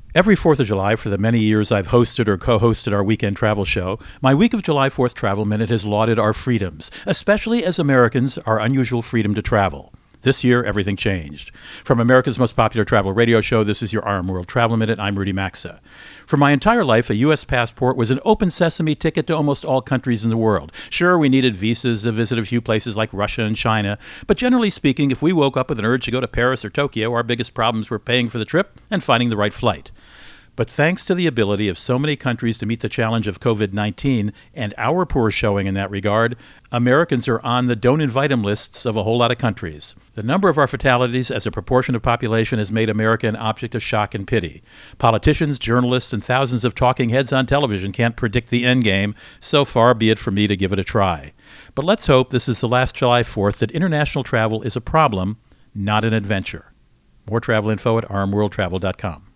Every 4th of July, for the many years I've hosted or co-hosted our weekend travel show, my Week of July 4th Travel Minute has lauded our freedoms, especially as Americans, our unusual freedom to travel. This year, everything changed. From America's most popular travel radio show, this is your RM World Travel Minute. I'm Rudy Maxa. For my entire life, a U.S. passport was an open sesame ticket to almost all countries in the world. Sure, we needed visas to visit a few places like Russia and China, but generally speaking, if we woke up with an urge to go to Paris or Tokyo, our biggest problems were paying for the trip and finding the right flight. But thanks to the ability of so many countries to meet the challenge of COVID-19 and our poor showing in that regard, Americans are on the don't invite them lists of a whole lot of countries. The number of our fatalities as a proportion of population has made America an object of shock and pity. Politicians, journalists, and thousands of talking heads on television can't predict the end game, so far be it for me to give it a try. But let's hope this is the last July 4th that international travel is a problem, not an adventure. More travel info at rmworldtravel.com.